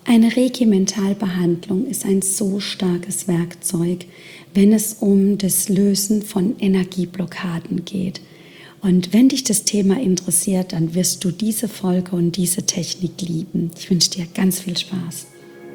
Eine Reiki-Mentalbehandlung ist ein so starkes Werkzeug, wenn es um das Lösen von Energieblockaden geht. Und wenn dich das Thema interessiert, dann wirst du diese Folge und diese Technik lieben. Ich wünsche dir ganz viel Spaß.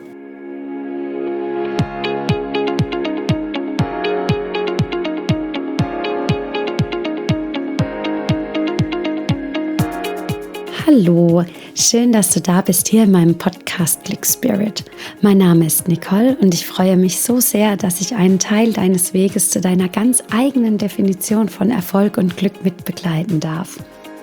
Hallo, schön, dass du da bist hier in meinem Podcast Click Spirit. Mein Name ist Nicole und ich freue mich so sehr, dass ich einen Teil deines Weges zu deiner ganz eigenen Definition von Erfolg und Glück mit begleiten darf.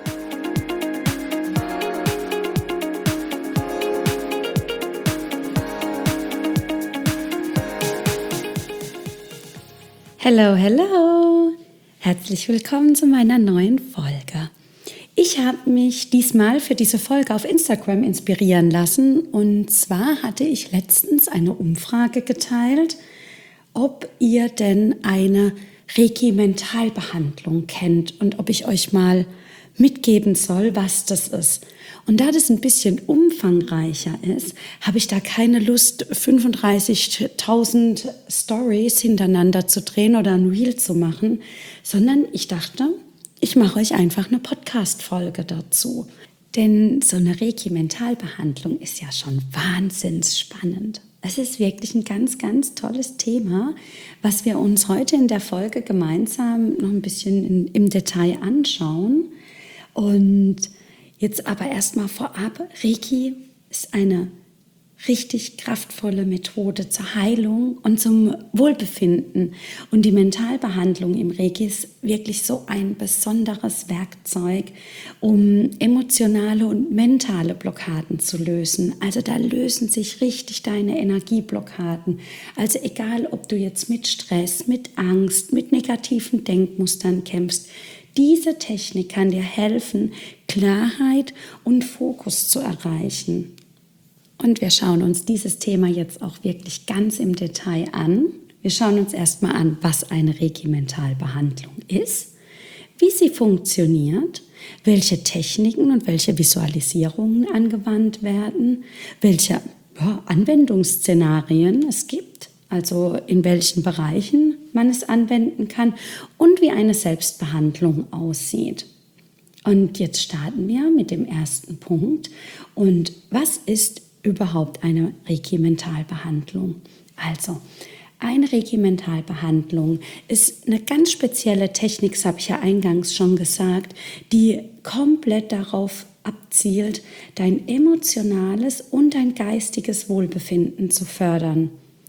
Hello, hello! Herzlich willkommen zu meiner neuen Folge. Ich habe mich diesmal für diese Folge auf Instagram inspirieren lassen und zwar hatte ich letztens eine Umfrage geteilt, ob ihr denn eine Reiki-Mentalbehandlung kennt und ob ich euch mal mitgeben soll, was das ist. Und da das ein bisschen umfangreicher ist, habe ich da keine Lust, 35.000 Stories hintereinander zu drehen oder ein Reel zu machen, sondern ich dachte, ich mache euch einfach eine Podcast-Folge dazu. Denn so eine Reiki-Mentalbehandlung ist ja schon wahnsinnig spannend. Es ist wirklich ein ganz, ganz tolles Thema, was wir uns heute in der Folge gemeinsam noch ein bisschen im Detail anschauen. Und jetzt aber erstmal vorab, Reiki ist eine richtig kraftvolle Methode zur Heilung und zum Wohlbefinden. Und die Mentalbehandlung im Reiki ist wirklich so ein besonderes Werkzeug, um emotionale und mentale Blockaden zu lösen. Also da lösen sich richtig deine Energieblockaden. Also egal, ob du jetzt mit Stress, mit Angst, mit negativen Denkmustern kämpfst, diese Technik kann dir helfen, Klarheit und Fokus zu erreichen. Und wir schauen uns dieses Thema jetzt auch wirklich ganz im Detail an. Wir schauen uns erstmal an, was eine Reiki-Mentalbehandlung ist, wie sie funktioniert, welche Techniken und welche Visualisierungen angewandt werden, welche Anwendungsszenarien es gibt, also in welchen Bereichen man es anwenden kann und wie eine Selbstbehandlung aussieht. Und jetzt starten wir mit dem ersten Punkt. Und was ist überhaupt eine Reiki-Mentalbehandlung? Also, eine Reiki-Mentalbehandlung ist eine ganz spezielle Technik, das habe ich ja eingangs schon gesagt, die komplett darauf abzielt, dein emotionales und dein geistiges Wohlbefinden zu fördern.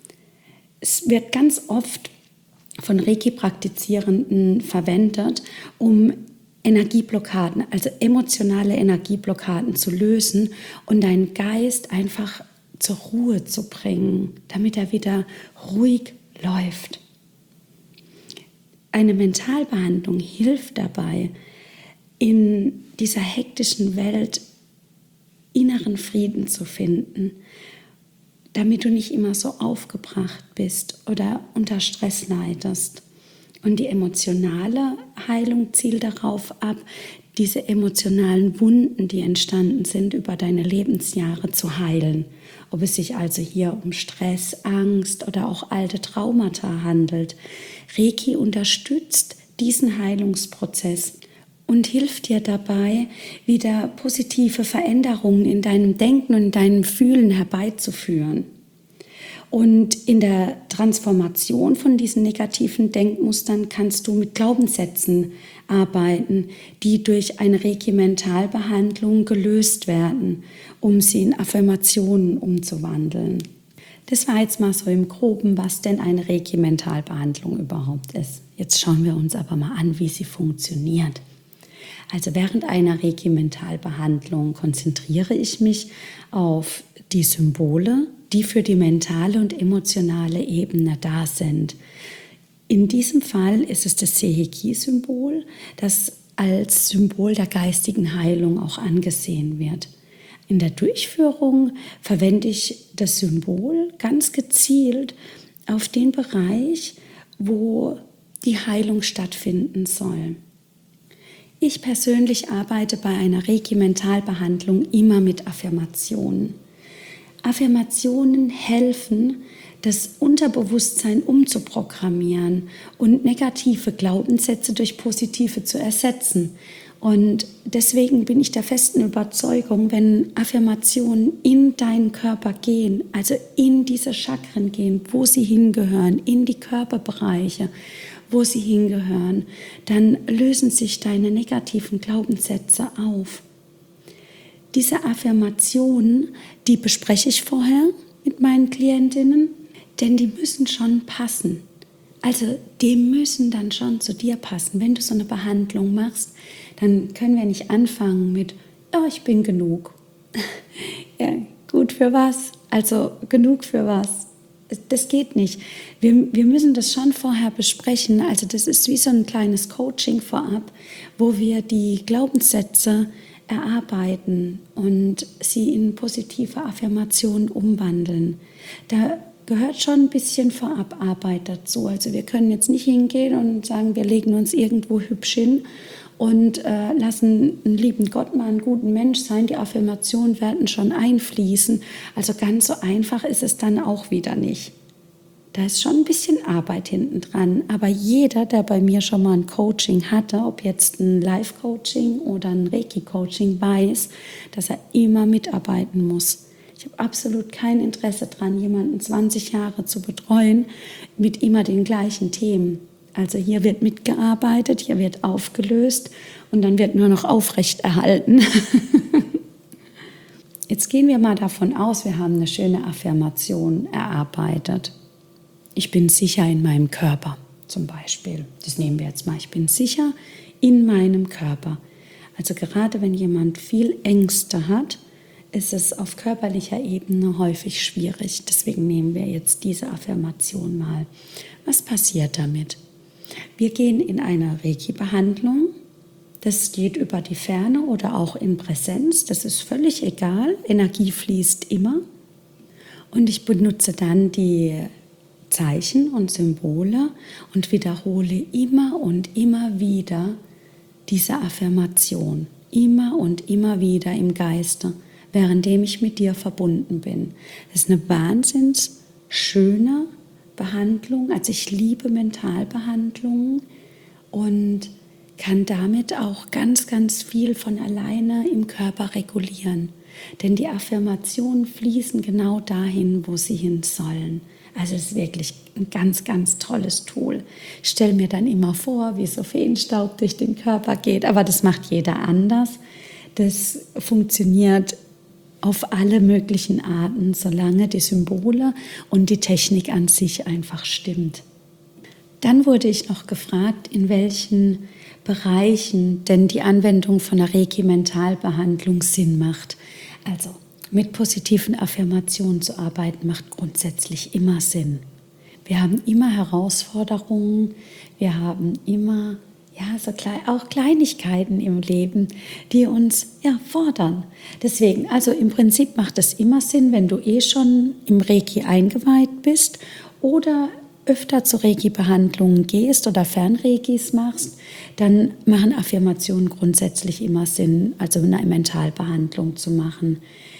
Es wird ganz oft von Reiki-Praktizierenden verwendet, um Energieblockaden, also emotionale Energieblockaden zu lösen und deinen Geist einfach zur Ruhe zu bringen, damit er wieder ruhig läuft. Eine Mentalbehandlung hilft dabei, in dieser hektischen Welt inneren Frieden zu finden, damit du nicht immer so aufgebracht bist oder unter Stress leidest. Und die emotionale Heilung zielt darauf ab, diese emotionalen Wunden, die entstanden sind, über deine Lebensjahre zu heilen. Ob es sich also hier um Stress, Angst oder auch alte Traumata handelt. Reiki unterstützt diesen Heilungsprozess und hilft dir dabei, wieder positive Veränderungen in deinem Denken und in deinem Fühlen herbeizuführen. Und in der Transformation von diesen negativen Denkmustern kannst du mit Glaubenssätzen arbeiten, die durch eine Reiki-Mentalbehandlung gelöst werden, um sie in Affirmationen umzuwandeln. Das war jetzt mal so im Groben, was denn eine Reiki-Mentalbehandlung überhaupt ist. Jetzt schauen wir uns aber mal an, wie sie funktioniert. Also während einer Reiki-Mentalbehandlung konzentriere ich mich auf die Symbole, die für die mentale und emotionale Ebene da sind. In diesem Fall ist es das Seiheki-Symbol, das als Symbol der geistigen Heilung auch angesehen wird. In der Durchführung verwende ich das Symbol ganz gezielt auf den Bereich, wo die Heilung stattfinden soll. Ich persönlich arbeite bei einer Reiki-Mentalbehandlung immer mit Affirmationen. Affirmationen helfen, das Unterbewusstsein umzuprogrammieren und negative Glaubenssätze durch positive zu ersetzen. Und deswegen bin ich der festen Überzeugung, wenn Affirmationen in deinen Körper gehen, also in diese Chakren gehen, wo sie hingehören, in die Körperbereiche, wo sie hingehören, dann lösen sich deine negativen Glaubenssätze auf. Diese Affirmationen, die bespreche ich vorher mit meinen Klientinnen, denn die müssen schon passen. Also die müssen dann schon zu dir passen. Wenn du so eine Behandlung machst, dann können wir nicht anfangen mit, ja, ich bin genug. Ja, gut für was? Also genug für was? Das geht nicht. Wir müssen das schon vorher besprechen. Also das ist wie so ein kleines Coaching vorab, wo wir die Glaubenssätze erarbeiten und sie in positive Affirmationen umwandeln. Da gehört schon ein bisschen Vorabarbeit dazu. Also wir können jetzt nicht hingehen und sagen, wir legen uns irgendwo hübsch hin und lassen einen lieben Gott mal einen guten Mensch sein. Die Affirmationen werden schon einfließen. Also ganz so einfach ist es dann auch wieder nicht. Da ist schon ein bisschen Arbeit hinten dran. Aber jeder, der bei mir schon mal ein Coaching hatte, ob jetzt ein Live-Coaching oder ein Reiki-Coaching, weiß, dass er immer mitarbeiten muss. Ich habe absolut kein Interesse daran, jemanden 20 Jahre zu betreuen mit immer den gleichen Themen. Also hier wird mitgearbeitet, hier wird aufgelöst und dann wird nur noch aufrechterhalten. Jetzt gehen wir mal davon aus, wir haben eine schöne Affirmation erarbeitet. Ich bin sicher in meinem Körper zum Beispiel. Das nehmen wir jetzt mal. Ich bin sicher in meinem Körper. Also gerade wenn jemand viel Ängste hat, ist es auf körperlicher Ebene häufig schwierig. Deswegen nehmen wir jetzt diese Affirmation mal. Was passiert damit? Wir gehen in eine Reiki-Behandlung. Das geht über die Ferne oder auch in Präsenz. Das ist völlig egal. Energie fließt immer. Und ich benutze dann die Zeichen und Symbole und wiederhole immer und immer wieder diese Affirmation. Immer und immer wieder im Geiste, währenddem ich mit dir verbunden bin. Das ist eine wahnsinns schöne Behandlung. Also ich liebe Mentalbehandlungen und kann damit auch ganz, ganz viel von alleine im Körper regulieren. Denn die Affirmationen fließen genau dahin, wo sie hin sollen. Also es ist wirklich ein ganz, ganz tolles Tool. Ich stelle mir dann immer vor, wie so Feenstaub durch den Körper geht, aber das macht jeder anders. Das funktioniert auf alle möglichen Arten, solange die Symbole und die Technik an sich einfach stimmt. Dann wurde ich noch gefragt, in welchen Bereichen denn die Anwendung von einer Reiki-Mentalbehandlung Sinn macht. Also mit positiven Affirmationen zu arbeiten, macht grundsätzlich immer Sinn. Wir haben immer Herausforderungen, wir haben immer auch Kleinigkeiten im Leben, die uns fordern. Deswegen, also im Prinzip macht es immer Sinn, wenn du schon im Reiki eingeweiht bist oder öfter zu Reiki-Behandlungen gehst oder Fernreikis machst, dann machen Affirmationen grundsätzlich immer Sinn, also eine Mentalbehandlung zu machen.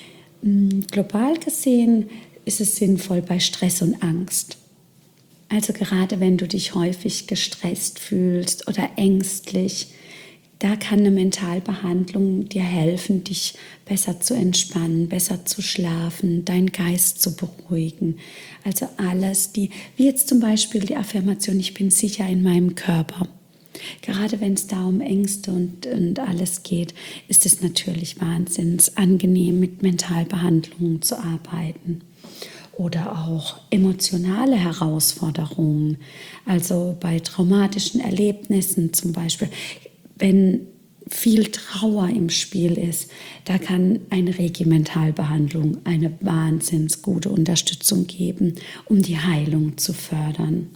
Global gesehen ist es sinnvoll bei Stress und Angst. Also gerade wenn du dich häufig gestresst fühlst oder ängstlich, da kann eine Mentalbehandlung dir helfen, dich besser zu entspannen, besser zu schlafen, deinen Geist zu beruhigen. Also alles, wie jetzt zum Beispiel die Affirmation, ich bin sicher in meinem Körper. Gerade wenn es da um Ängste und alles geht, ist es natürlich wahnsinnig angenehm, mit Mentalbehandlungen zu arbeiten. Oder auch emotionale Herausforderungen, also bei traumatischen Erlebnissen zum Beispiel. Wenn viel Trauer im Spiel ist, da kann eine Regimentalbehandlung eine wahnsinnig gute Unterstützung geben, um die Heilung zu fördern.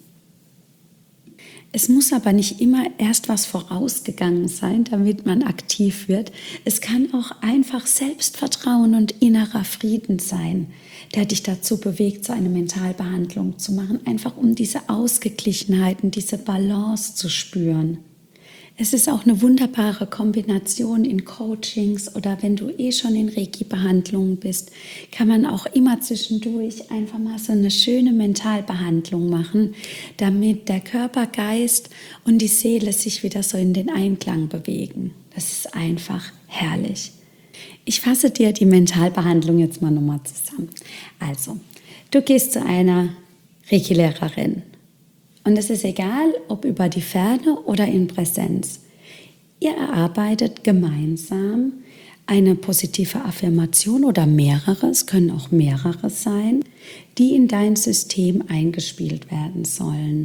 Es muss aber nicht immer erst was vorausgegangen sein, damit man aktiv wird. Es kann auch einfach Selbstvertrauen und innerer Frieden sein, der dich dazu bewegt, so eine Mentalbehandlung zu machen, einfach um diese Ausgeglichenheit und diese Balance zu spüren. Es ist auch eine wunderbare Kombination in Coachings oder wenn du schon in Reiki-Behandlungen bist, kann man auch immer zwischendurch einfach mal so eine schöne Mentalbehandlung machen, damit der Körper, Geist und die Seele sich wieder so in den Einklang bewegen. Das ist einfach herrlich. Ich fasse dir die Mentalbehandlung jetzt mal nochmal zusammen. Also, du gehst zu einer Reiki-Lehrerin. Und es ist egal, ob über die Ferne oder in Präsenz. Ihr erarbeitet gemeinsam eine positive Affirmation oder mehrere, es können auch mehrere sein, die in dein System eingespielt werden sollen.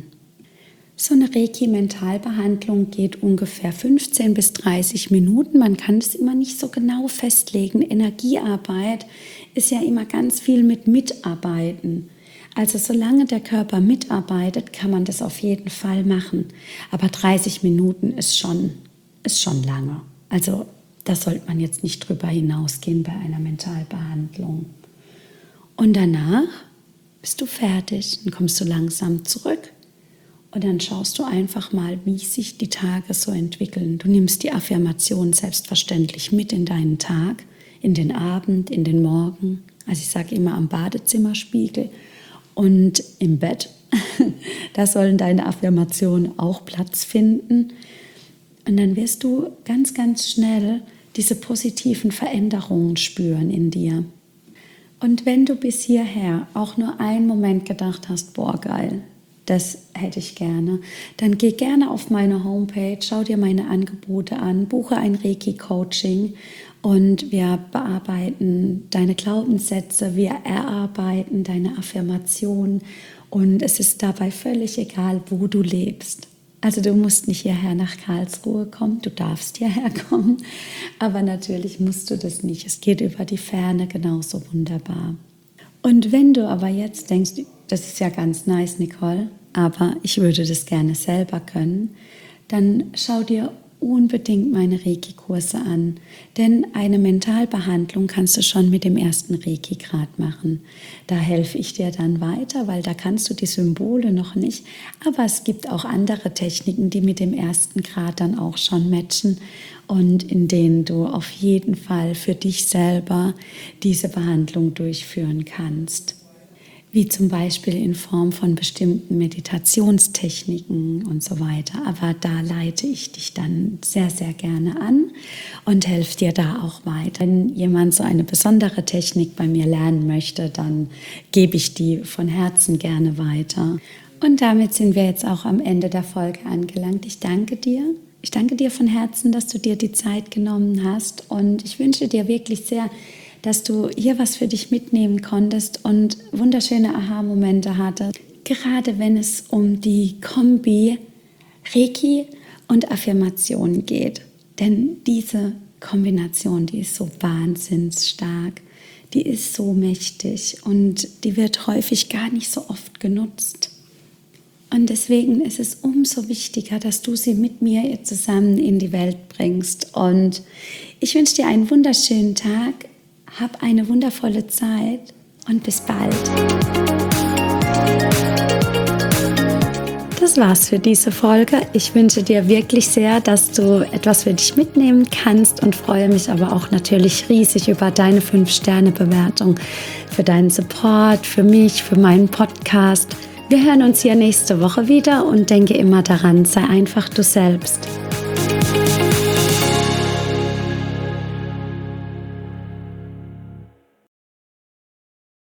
So eine Reiki-Mentalbehandlung geht ungefähr 15 bis 30 Minuten. Man kann es immer nicht so genau festlegen. Energiearbeit ist ja immer ganz viel mit Mitarbeiten. Also solange der Körper mitarbeitet, kann man das auf jeden Fall machen. Aber 30 Minuten ist schon lange. Also da sollte man jetzt nicht drüber hinausgehen bei einer Mentalbehandlung. Und danach bist du fertig, dann kommst du langsam zurück und dann schaust du einfach mal, wie sich die Tage so entwickeln. Du nimmst die Affirmation selbstverständlich mit in deinen Tag, in den Abend, in den Morgen. Also ich sage immer am Badezimmerspiegel. Und im Bett, da sollen deine Affirmationen auch Platz finden. Und dann wirst du ganz, ganz schnell diese positiven Veränderungen spüren in dir. Und wenn du bis hierher auch nur einen Moment gedacht hast, boah, geil, das hätte ich gerne, dann geh gerne auf meine Homepage, schau dir meine Angebote an, buche ein Reiki-Coaching und wir bearbeiten deine Glaubenssätze, wir erarbeiten deine Affirmationen und es ist dabei völlig egal, wo du lebst. Also du musst nicht hierher nach Karlsruhe kommen, du darfst hierher kommen, aber natürlich musst du das nicht. Es geht über die Ferne genauso wunderbar. Und wenn du aber jetzt denkst, das ist ja ganz nice, Nicole, aber ich würde das gerne selber können, dann schau dir unbedingt meine Reiki-Kurse an. Denn eine Mentalbehandlung kannst du schon mit dem ersten Reiki-Grad machen. Da helfe ich dir dann weiter, weil da kannst du die Symbole noch nicht. Aber es gibt auch andere Techniken, die mit dem ersten Grad dann auch schon matchen und in denen du auf jeden Fall für dich selber diese Behandlung durchführen kannst. Wie zum Beispiel in Form von bestimmten Meditationstechniken und so weiter. Aber da leite ich dich dann sehr, sehr gerne an und helfe dir da auch weiter. Wenn jemand so eine besondere Technik bei mir lernen möchte, dann gebe ich die von Herzen gerne weiter. Und damit sind wir jetzt auch am Ende der Folge angelangt. Ich danke dir. Ich danke dir von Herzen, dass du dir die Zeit genommen hast und ich wünsche dir wirklich sehr, dass du hier was für dich mitnehmen konntest und wunderschöne Aha-Momente hattest. Gerade wenn es um die Kombi Reiki und Affirmation geht. Denn diese Kombination, die ist so wahnsinnig stark, die ist so mächtig und die wird häufig gar nicht so oft genutzt. Und deswegen ist es umso wichtiger, dass du sie mit mir zusammen in die Welt bringst. Und ich wünsche dir einen wunderschönen Tag. Hab eine wundervolle Zeit und bis bald. Das war's für diese Folge. Ich wünsche dir wirklich sehr, dass du etwas für dich mitnehmen kannst und freue mich aber auch natürlich riesig über deine 5-Sterne-Bewertung, für deinen Support, für mich, für meinen Podcast. Wir hören uns hier nächste Woche wieder und denke immer daran, sei einfach du selbst.